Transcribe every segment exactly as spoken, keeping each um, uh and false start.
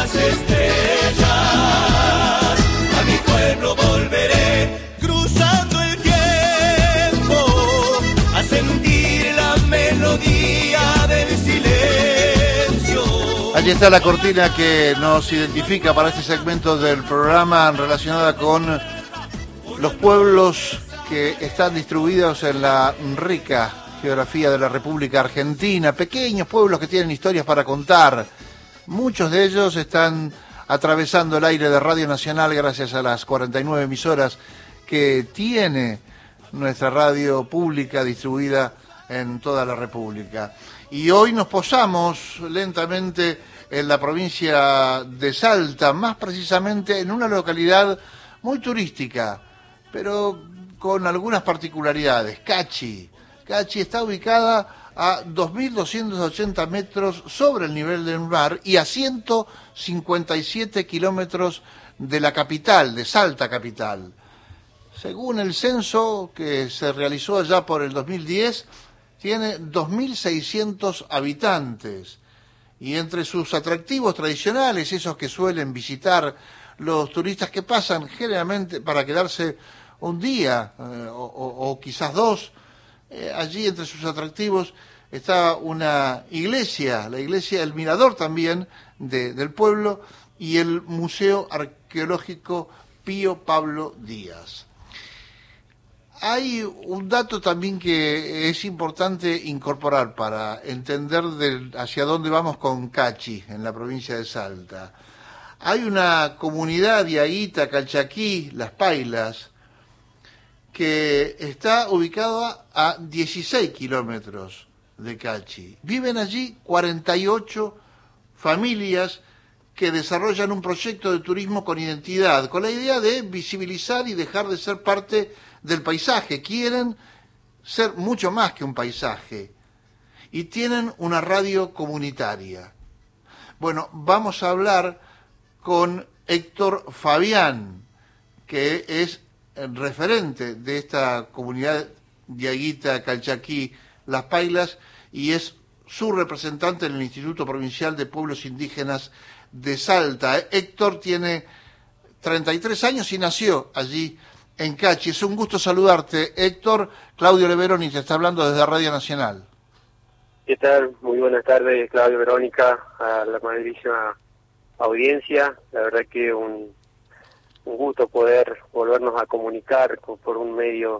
las estrellas, a mi pueblo volveré, cruzando el tiempo, a sentir la melodía del silencio. Allí está la cortina que nos identifica para este segmento del programa relacionada con los pueblos que están distribuidos en la rica geografía de la República Argentina, pequeños pueblos que tienen historias para contar. Muchos de ellos están atravesando el aire de Radio Nacional gracias a las cuarenta y nueve emisoras que tiene nuestra radio pública distribuida en toda la República. Y hoy nos posamos lentamente en la provincia de Salta, más precisamente en una localidad muy turística, pero con algunas particularidades. Cachi. Cachi está ubicada a dos mil doscientos ochenta metros sobre el nivel del mar y a ciento cincuenta y siete kilómetros de la capital, de Salta capital. Según el censo que se realizó allá por el dos mil diez, tiene dos mil seiscientos habitantes. Y entre sus atractivos tradicionales, esos que suelen visitar los turistas que pasan generalmente para quedarse un día eh, o, o, o quizás dos, eh, allí entre sus atractivos está una iglesia, la iglesia, el mirador también de, del pueblo y el Museo Arqueológico Pío Pablo Díaz. Hay un dato también que es importante incorporar para entender de hacia dónde vamos con Cachi, en la provincia de Salta. Hay una comunidad diaguita, calchaquí, Las Pailas, que está ubicada a dieciséis kilómetros de Cachi. Viven allí cuarenta y ocho familias que desarrollan un proyecto de turismo con identidad, con la idea de visibilizar y dejar de ser parte del paisaje. Quieren ser mucho más que un paisaje y tienen una radio comunitaria. Bueno, vamos a hablar con Héctor Fabián, que es el referente de esta comunidad diaguita calchaquí Las Pailas y es su representante en el Instituto Provincial de Pueblos Indígenas de Salta. Héctor tiene treinta y tres años y nació allí en Cachi. Es un gusto saludarte, Héctor. Claudio Leveroni te está hablando desde Radio Nacional. ¿Qué tal? Muy buenas tardes, Claudio, Verónica, a la amabilísima audiencia. La verdad que un, un gusto poder volvernos a comunicar con, por un medio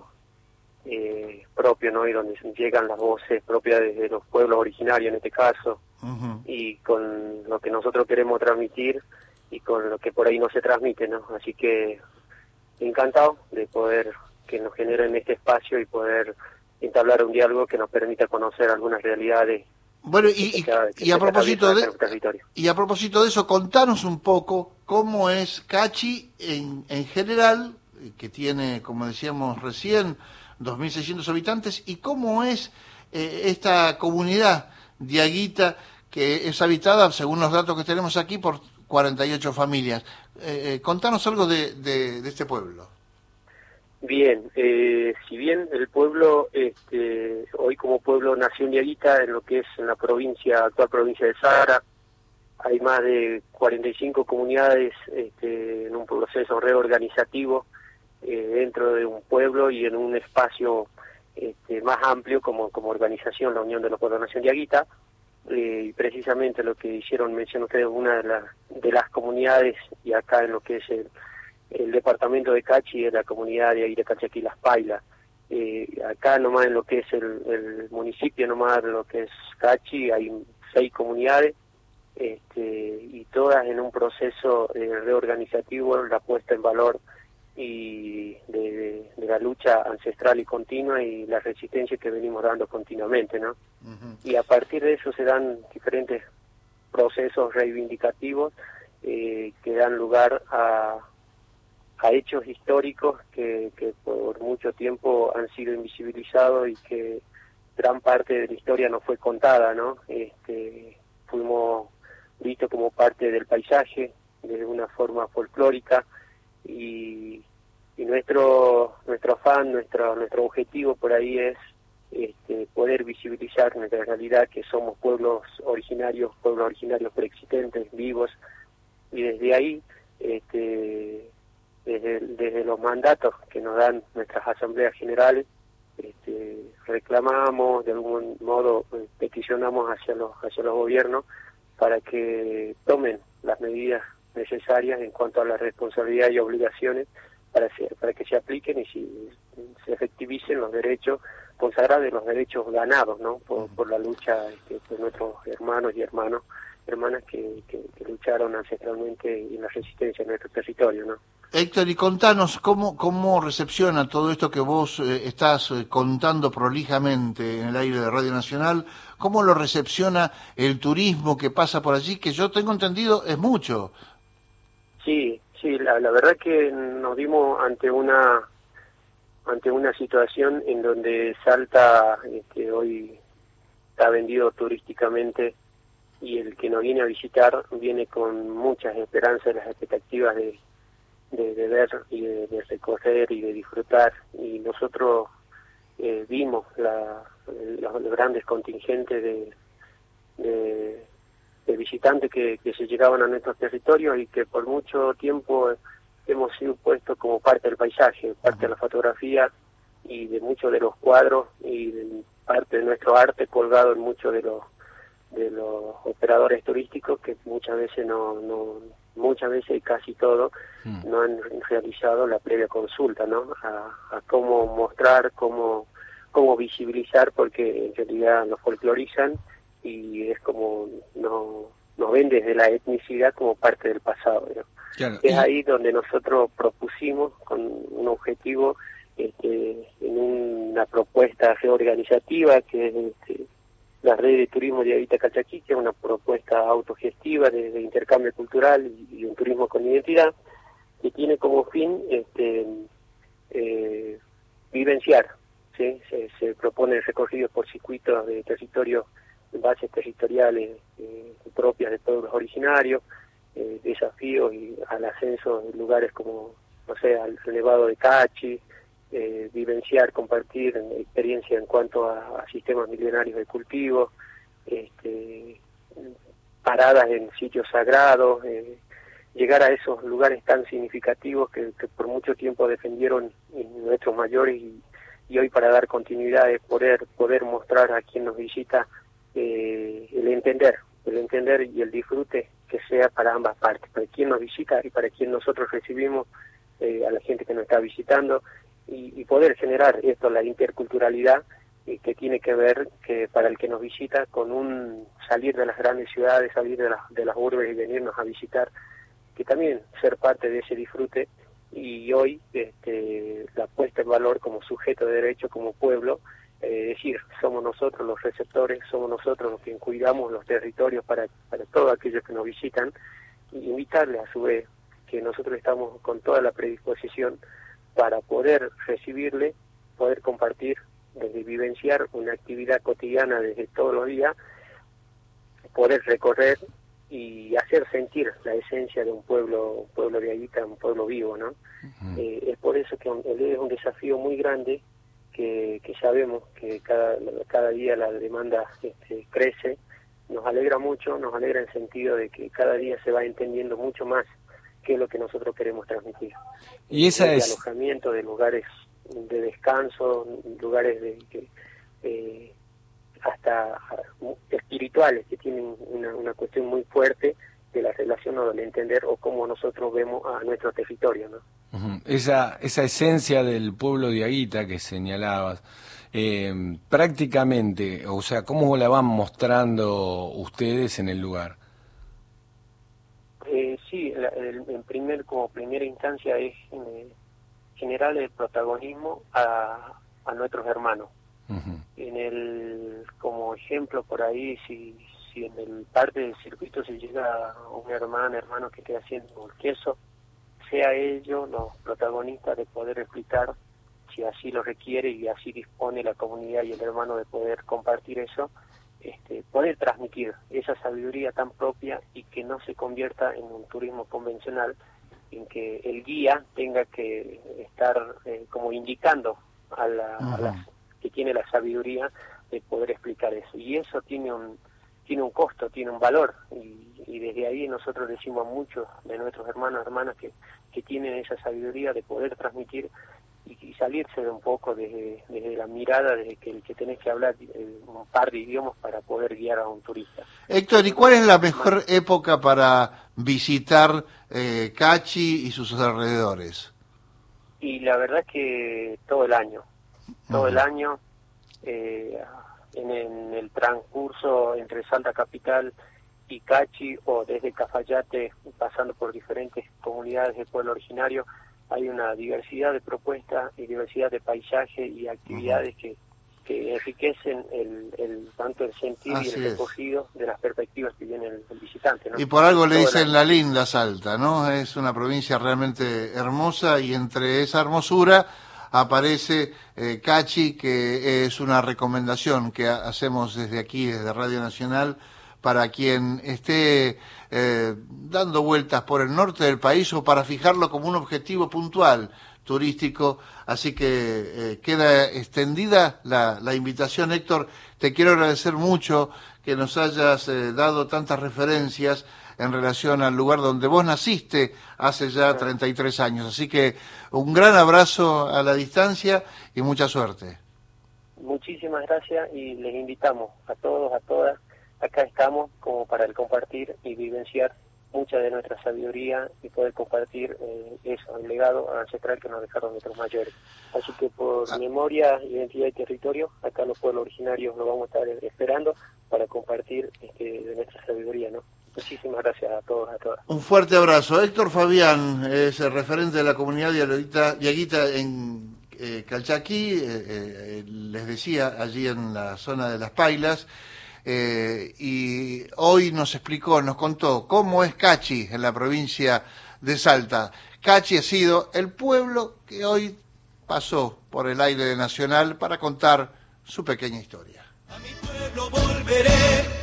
eh, propio, ¿no? Y donde llegan las voces propias desde los pueblos originarios en este caso, uh-huh. Y con lo que nosotros queremos transmitir y con lo que por ahí no se transmite, ¿no? Así que encantado de poder que nos generen este espacio y poder entablar un diálogo que nos permita conocer algunas realidades. Bueno, y, y, y a propósito de y a propósito de eso, contanos un poco cómo es Cachi en, en general, que tiene, como decíamos recién, dos mil seiscientos habitantes, y cómo es eh, esta comunidad diaguita que es habitada, según los datos que tenemos aquí, por cuarenta y ocho familias. Eh, eh, contanos algo de, de, de este pueblo. Bien, eh, si bien el pueblo, este, hoy como pueblo nación diaguita, en lo que es en la provincia, actual provincia de Sahara, hay más de cuarenta y cinco comunidades este, en un proceso reorganizativo eh, dentro de un pueblo y en un espacio este, más amplio como, como organización, la Unión de los Pueblos Nación Diaguita. Eh, y precisamente lo que hicieron mención ustedes, una de las de las comunidades, y acá en lo que es el, el departamento de Cachi, es la comunidad de ahí de Calchaquí Las Pailas. Eh, acá nomás en lo que es el, el municipio, nomás en lo que es Cachi, hay seis comunidades, este, y todas en un proceso eh, reorganizativo, la puesta en valor y de, de, de la lucha ancestral y continua y la resistencia que venimos dando continuamente, ¿no? Uh-huh. Y a partir de eso se dan diferentes procesos reivindicativos eh, que dan lugar a, a hechos históricos que, que por mucho tiempo han sido invisibilizados y que gran parte de la historia no fue contada, ¿no? Este, fuimos vistos como parte del paisaje de una forma folclórica. Y, y nuestro nuestro afán, nuestro nuestro objetivo por ahí es este, poder visibilizar nuestra realidad, que somos pueblos originarios, pueblos originarios preexistentes, vivos, y desde ahí, este, desde, desde los mandatos que nos dan nuestras asambleas generales, este, reclamamos, de algún modo eh, peticionamos hacia los, hacia los gobiernos para que tomen las medidas necesarias en cuanto a la responsabilidad y obligaciones para, para que se apliquen y si, se efectivicen los derechos consagrados, los derechos ganados, ¿no? Por, por la lucha este, por nuestros hermanos y hermanos, hermanas que, que, que lucharon ancestralmente en la resistencia en nuestro territorio, ¿no? Héctor, y contanos, ¿cómo, cómo recepciona todo esto que vos eh, estás eh, contando prolijamente en el aire de Radio Nacional? ¿Cómo lo recepciona el turismo que pasa por allí? Que yo tengo entendido es mucho. Sí, sí, la, la verdad que nos dimos ante una ante una situación en donde Salta este, hoy está vendido turísticamente y el que nos viene a visitar viene con muchas esperanzas, las expectativas de, de, de ver y de, de recorrer y de disfrutar, y nosotros eh, vimos la, los, los grandes contingentes de, de, de visitantes que, que se llegaban a nuestros territorios y que por mucho tiempo hemos sido puestos como parte del paisaje, parte de la fotografía y de muchos de los cuadros y de parte de nuestro arte colgado en muchos de los de los operadores turísticos que muchas veces no, no muchas veces y casi todo mm. no han realizado la previa consulta, ¿no? A, a cómo mostrar, cómo cómo visibilizar, porque en realidad nos folclorizan y es como no nos ven desde la etnicidad como parte del pasado, ¿no? Claro. Es ahí donde nosotros propusimos con un objetivo, este, en una propuesta reorganizativa que es este, la red de turismo de Diaguita Calchaquí, que es una propuesta autogestiva de, de intercambio cultural y, y un turismo con identidad, que tiene como fin este, eh, vivenciar, ¿sí? Se, se propone recorridos por circuitos de territorios, bases territoriales eh, propias de pueblos originarios, eh, desafíos y al ascenso en lugares como, no sé, al Nevado de Cachi, eh, vivenciar, compartir experiencia en cuanto a, a sistemas milenarios de cultivo, este, paradas en sitios sagrados, eh, llegar a esos lugares tan significativos que, que por mucho tiempo defendieron nuestros mayores y, y hoy para dar continuidad es poder, poder mostrar a quien nos visita eh, el entender, el entender y el disfrute que sea para ambas partes, para quien nos visita y para quien nosotros recibimos eh, a la gente que nos está visitando, y, y poder generar esto, la interculturalidad, eh, que tiene que ver que para el que nos visita con un salir de las grandes ciudades, salir de las, de las urbes y venirnos a visitar, que también ser parte de ese disfrute, y hoy este, la puesta en valor como sujeto de derecho, como pueblo, eh, decir, somos nosotros los receptores, somos nosotros los que cuidamos los territorios para, para todos aquellos que nos visitan, y invitarles a su vez que nosotros estamos con toda la predisposición para poder recibirle, poder compartir, desde vivenciar una actividad cotidiana desde todos los días, poder recorrer y hacer sentir la esencia de un pueblo, un pueblo de Diaguita, un pueblo vivo, ¿no? Uh-huh. eh, es por eso que es un desafío muy grande, que, que sabemos que cada, cada día la demanda este, crece. Nos alegra mucho, nos alegra en el sentido de que cada día se va entendiendo mucho más qué es lo que nosotros queremos transmitir. Y esa de es... alojamiento, de lugares de descanso, lugares de que eh, hasta espirituales, que tienen una, una cuestión muy fuerte de la relación o del entender o cómo nosotros vemos a nuestro territorio, ¿no? Uh-huh. Esa, esa esencia del pueblo de Diaguita que señalabas, eh, prácticamente, o sea, ¿cómo la van mostrando ustedes en el lugar? Eh, sí, el, el, en primer, como primera instancia es eh, generar el protagonismo a, a nuestros hermanos. Uh-huh. En el, como ejemplo por ahí, si, si en el parte del circuito se llega a un hermano, hermano que esté haciendo el queso, sea ellos los protagonistas de poder explicar, si así lo requiere y así dispone la comunidad y el hermano de poder compartir eso, este, poder transmitir esa sabiduría tan propia y que no se convierta en un turismo convencional, en que el guía tenga que estar eh, como indicando a, la, uh-huh. a las que tiene la sabiduría de poder explicar eso, y eso tiene un tiene un costo, tiene un valor, y, y desde ahí nosotros decimos a muchos de nuestros hermanos hermanas que, que tienen esa sabiduría de poder transmitir y, y salirse de un poco desde, desde la mirada, desde que, que tenés que hablar eh, un par de idiomas para poder guiar a un turista. Héctor, ¿y cuál es la mejor época para visitar eh, Cachi y sus alrededores? Y la verdad es que todo el año, todo uh-huh. el año, eh, en, en el transcurso entre Salta Capital y Cachi, o desde Cafayate, pasando por diferentes comunidades del pueblo originario, hay una diversidad de propuestas y diversidad de paisajes y actividades uh-huh. que, que enriquecen el, el tanto el sentido Así y el recogido es. de las perspectivas que viene el, el visitante, ¿no? Y por algo le dicen la linda Salta, ¿no? Es una provincia realmente hermosa, y entre esa hermosura aparece eh, Cachi, que es una recomendación que hacemos desde aquí, desde Radio Nacional, para quien esté eh, dando vueltas por el norte del país, o para fijarlo como un objetivo puntual turístico. Así que eh, queda extendida la, la invitación. Héctor, te quiero agradecer mucho que nos hayas eh, dado tantas referencias en relación al lugar donde vos naciste hace ya treinta y tres años. Así que un gran abrazo a la distancia y mucha suerte. Muchísimas gracias, y les invitamos a todos, a todas. Acá estamos como para el compartir y vivenciar mucha de nuestra sabiduría y poder compartir eh, eso, el legado ancestral que nos dejaron nuestros mayores. Así que por ah. memoria, identidad y territorio, acá los pueblos originarios nos vamos a estar esperando para compartir este, de nuestra sabiduría, ¿no? Muchísimas gracias a todos, a todas. Un fuerte abrazo. Héctor Fabián es el referente de la comunidad diaguita en eh, Calchaquí, eh, eh, les decía, allí en la zona de Las Pailas. Eh, y hoy nos explicó, nos contó cómo es Cachi en la provincia de Salta. Cachi ha sido el pueblo que hoy pasó por el aire nacional para contar su pequeña historia. A mi pueblo volveré.